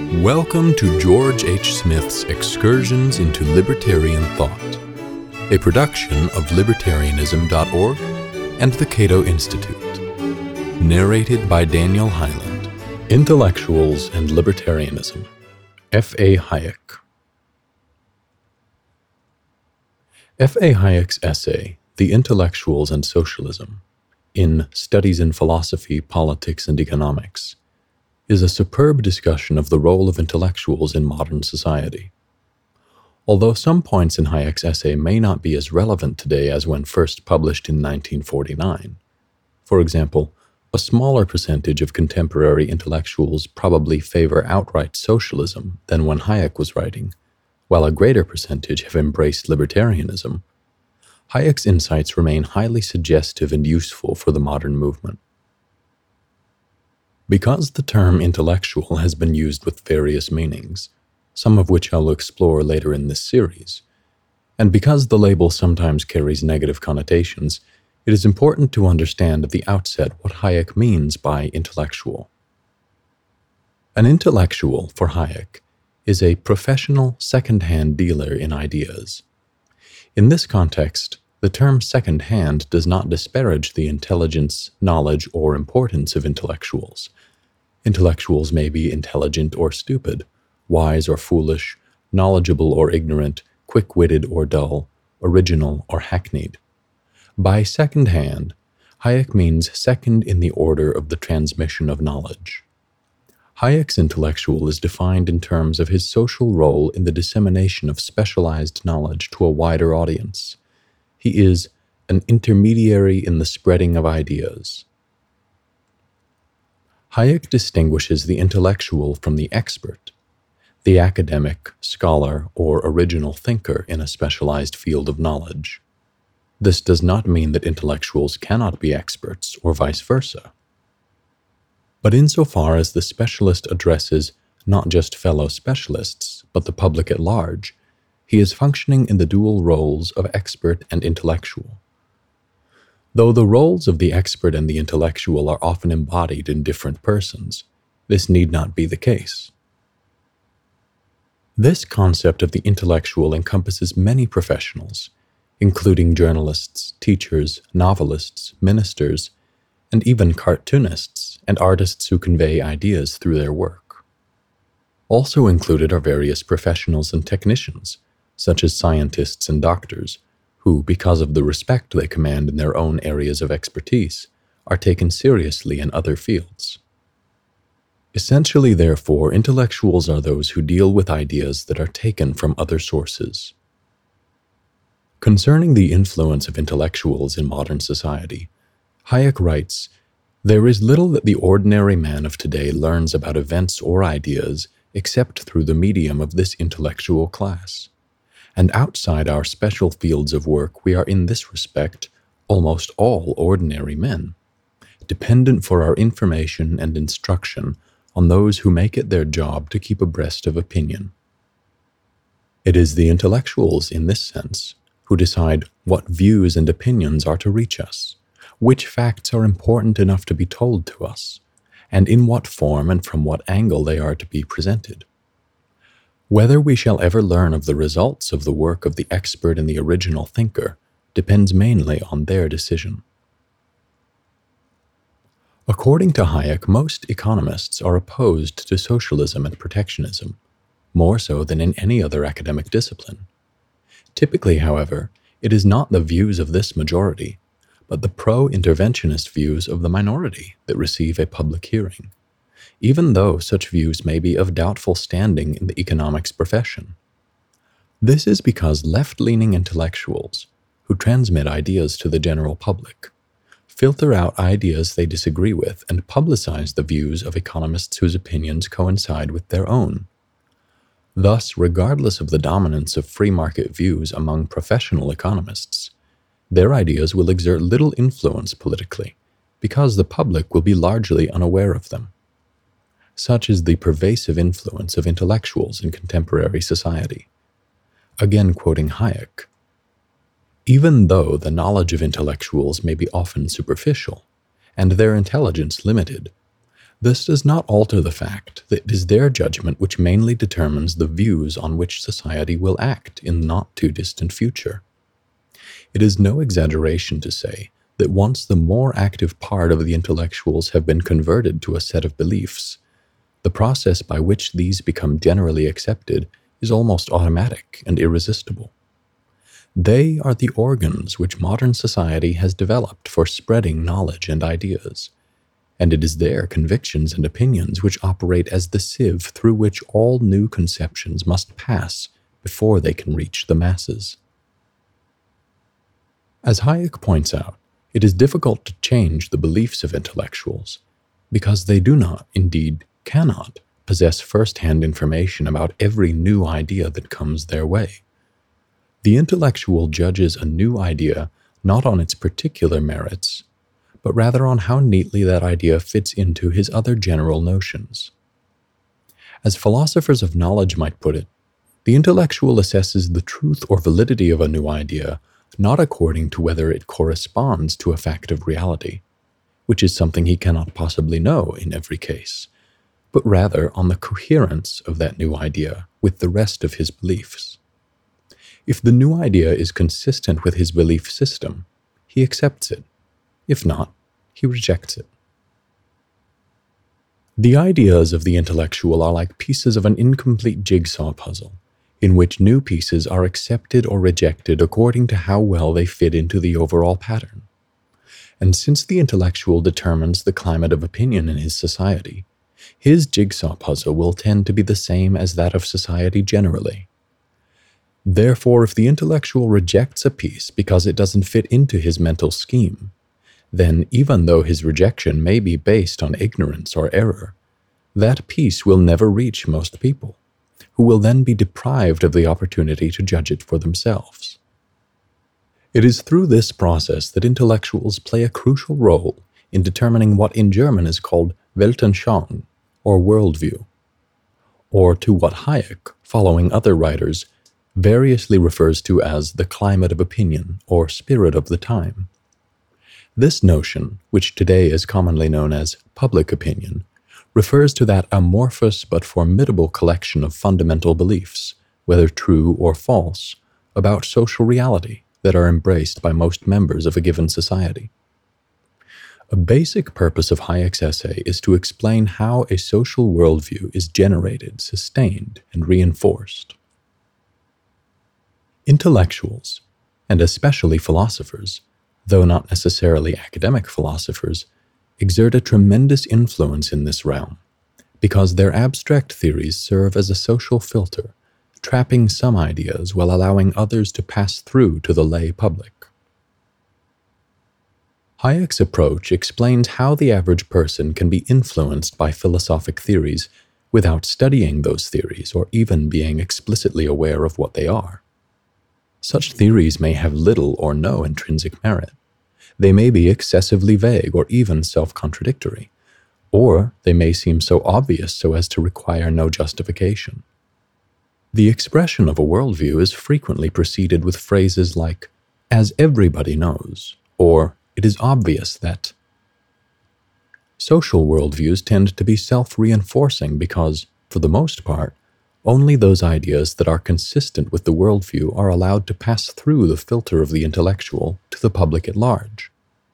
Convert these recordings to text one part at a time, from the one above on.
Welcome to George H. Smith's Excursions into Libertarian Thought, a production of libertarianism.org and the Cato Institute. Narrated by Daniel Hyland. Intellectuals and Libertarianism. F.A. Hayek. F.A. Hayek's essay, The Intellectuals and Socialism, in Studies in Philosophy, Politics, and Economics, is a superb discussion of the role of intellectuals in modern society. Although some points in Hayek's essay may not be as relevant today as when first published in 1949, for example, a smaller percentage of contemporary intellectuals probably favor outright socialism than when Hayek was writing, while a greater percentage have embraced libertarianism. Hayek's insights remain highly suggestive and useful for the modern movement. Because the term intellectual has been used with various meanings, some of which I'll explore later in this series, and because the label sometimes carries negative connotations, it is important to understand at the outset what Hayek means by intellectual. An intellectual, for Hayek, is a professional second-hand dealer in ideas. In this context, the term second-hand does not disparage the intelligence, knowledge, or importance of intellectuals. Intellectuals may be intelligent or stupid, wise or foolish, knowledgeable or ignorant, quick-witted or dull, original or hackneyed. By second-hand, Hayek means second in the order of the transmission of knowledge. Hayek's intellectual is defined in terms of his social role in the dissemination of specialized knowledge to a wider audience. He is an intermediary in the spreading of ideas. Hayek distinguishes the intellectual from the expert, the academic, scholar, or original thinker in a specialized field of knowledge. This does not mean that intellectuals cannot be experts or vice versa. But insofar as the specialist addresses not just fellow specialists, but the public at large, he is functioning in the dual roles of expert and intellectual. Though the roles of the expert and the intellectual are often embodied in different persons, this need not be the case. This concept of the intellectual encompasses many professionals, including journalists, teachers, novelists, ministers, and even cartoonists and artists who convey ideas through their work. Also included are various professionals and technicians, such as scientists and doctors, who, because of the respect they command in their own areas of expertise, are taken seriously in other fields. Essentially, therefore, intellectuals are those who deal with ideas that are taken from other sources. Concerning the influence of intellectuals in modern society, Hayek writes, "There is little that the ordinary man of today learns about events or ideas except through the medium of this intellectual class. And outside our special fields of work, we are in this respect almost all ordinary men, dependent for our information and instruction on those who make it their job to keep abreast of opinion." It is the intellectuals, in this sense, who decide what views and opinions are to reach us, which facts are important enough to be told to us, and in what form and from what angle they are to be presented. Whether we shall ever learn of the results of the work of the expert and the original thinker depends mainly on their decision. According to Hayek, most economists are opposed to socialism and protectionism, more so than in any other academic discipline. Typically, however, it is not the views of this majority, but the pro-interventionist views of the minority that receive a public hearing, even though such views may be of doubtful standing in the economics profession. This is because left-leaning intellectuals, who transmit ideas to the general public, filter out ideas they disagree with and publicize the views of economists whose opinions coincide with their own. Thus, regardless of the dominance of free market views among professional economists, their ideas will exert little influence politically, because the public will be largely unaware of them. Such is the pervasive influence of intellectuals in contemporary society. Again quoting Hayek, "Even though the knowledge of intellectuals may be often superficial, and their intelligence limited, This does not alter the fact that it is their judgment which mainly determines the views on which society will act in the not-too-distant future. It is no exaggeration to say that once the more active part of the intellectuals have been converted to a set of beliefs, the process by which these become generally accepted is almost automatic and irresistible. They are the organs which modern society has developed for spreading knowledge and ideas, and it is their convictions and opinions which operate as the sieve through which all new conceptions must pass before they can reach the masses. As Hayek points out, it is difficult to change the beliefs of intellectuals because they do not, indeed cannot, possess first-hand information about every new idea that comes their way. The intellectual judges a new idea not on its particular merits, but rather on how neatly that idea fits into his other general notions. As philosophers of knowledge might put it, the intellectual assesses the truth or validity of a new idea not according to whether it corresponds to a fact of reality, which is something he cannot possibly know in every case, but rather on the coherence of that new idea with the rest of his beliefs. If the new idea is consistent with his belief system, he accepts it. If not, he rejects it. The ideas of the intellectual are like pieces of an incomplete jigsaw puzzle, in which new pieces are accepted or rejected according to how well they fit into the overall pattern. And since the intellectual determines the climate of opinion in his society, his jigsaw puzzle will tend to be the same as that of society generally. Therefore, if the intellectual rejects a piece because it doesn't fit into his mental scheme, then even though his rejection may be based on ignorance or error, that piece will never reach most people, who will then be deprived of the opportunity to judge it for themselves. It is through this process that intellectuals play a crucial role in determining what in German is called Weltanschauung, or worldview, or to what Hayek, following other writers, variously refers to as the climate of opinion or spirit of the time. This notion, which today is commonly known as public opinion, refers to that amorphous but formidable collection of fundamental beliefs, whether true or false, about social reality that are embraced by most members of a given society. A basic purpose of Hayek's essay is to explain how a social worldview is generated, sustained, and reinforced. Intellectuals, and especially philosophers, though not necessarily academic philosophers, exert a tremendous influence in this realm, because their abstract theories serve as a social filter, trapping some ideas while allowing others to pass through to the lay public. Hayek's approach explains how the average person can be influenced by philosophic theories without studying those theories or even being explicitly aware of what they are. Such theories may have little or no intrinsic merit. They may be excessively vague or even self-contradictory, or they may seem so obvious so as to require no justification. The expression of a worldview is frequently preceded with phrases like, "as everybody knows," or "it is obvious that." Social worldviews tend to be self-reinforcing because, for the most part, only those ideas that are consistent with the worldview are allowed to pass through the filter of the intellectual to the public at large.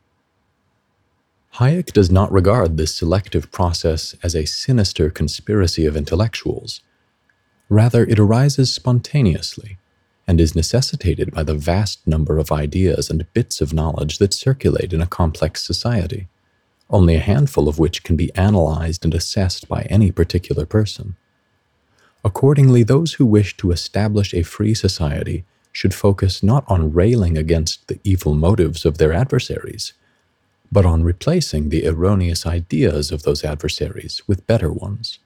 Hayek does not regard this selective process as a sinister conspiracy of intellectuals. Rather, it arises spontaneously and is necessitated by the vast number of ideas and bits of knowledge that circulate in a complex society, only a handful of which can be analyzed and assessed by any particular person. Accordingly, those who wish to establish a free society should focus not on railing against the evil motives of their adversaries, but on replacing the erroneous ideas of those adversaries with better ones.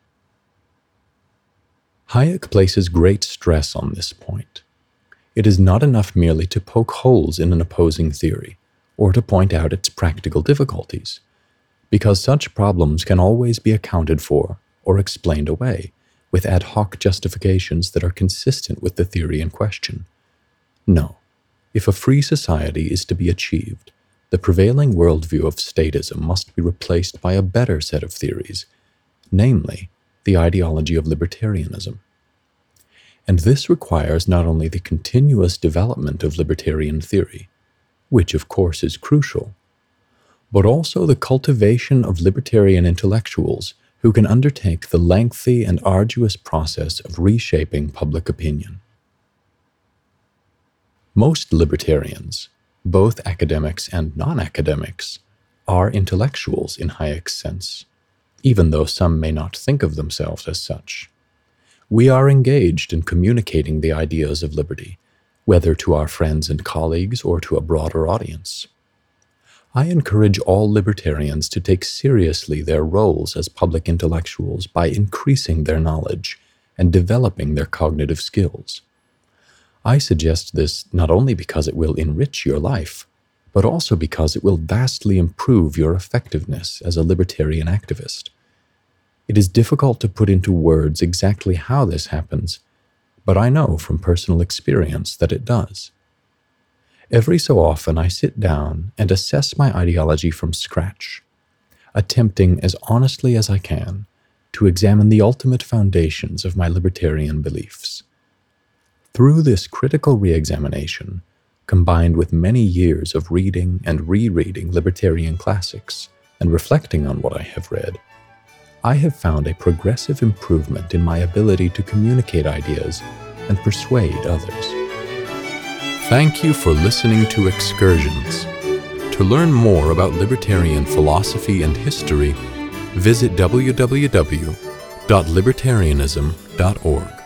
Hayek places great stress on this point. It is not enough merely to poke holes in an opposing theory, or to point out its practical difficulties, because such problems can always be accounted for or explained away with ad hoc justifications that are consistent with the theory in question. No, if a free society is to be achieved, the prevailing worldview of statism must be replaced by a better set of theories, namely, the ideology of libertarianism. And this requires not only the continuous development of libertarian theory, which of course is crucial, but also the cultivation of libertarian intellectuals who can undertake the lengthy and arduous process of reshaping public opinion. Most libertarians, both academics and non-academics, are intellectuals in Hayek's sense, even though some may not think of themselves as such. We are engaged in communicating the ideas of liberty, whether to our friends and colleagues or to a broader audience. I encourage all libertarians to take seriously their roles as public intellectuals by increasing their knowledge and developing their cognitive skills. I suggest this not only because it will enrich your life, but also because it will vastly improve your effectiveness as a libertarian activist. It is difficult to put into words exactly how this happens, but I know from personal experience that it does. Every so often I sit down and assess my ideology from scratch, attempting as honestly as I can to examine the ultimate foundations of my libertarian beliefs. Through this critical re-examination, combined with many years of reading and rereading libertarian classics and reflecting on what I have read, I have found a progressive improvement in my ability to communicate ideas and persuade others. Thank you for listening to Excursions. To learn more about libertarian philosophy and history, visit www.libertarianism.org.